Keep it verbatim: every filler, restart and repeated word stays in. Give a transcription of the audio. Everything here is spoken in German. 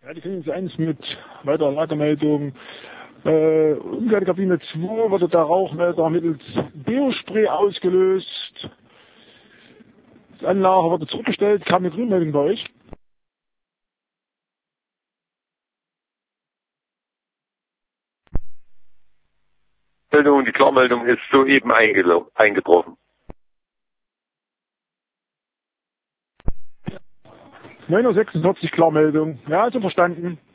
Ja, die finden Sie eins mit weiterer Lagermeldung. Äh, Umkleidekabine zwei wurde der Rauchmelder mittels Deospray ausgelöst. Die Anlage wurde zurückgestellt. Kam eine Grünmeldung bei euch? Meldung, die Klarmeldung ist soeben eingetroffen. neun Uhr sechsundvierzig Klarmeldung. Ja, also verstanden.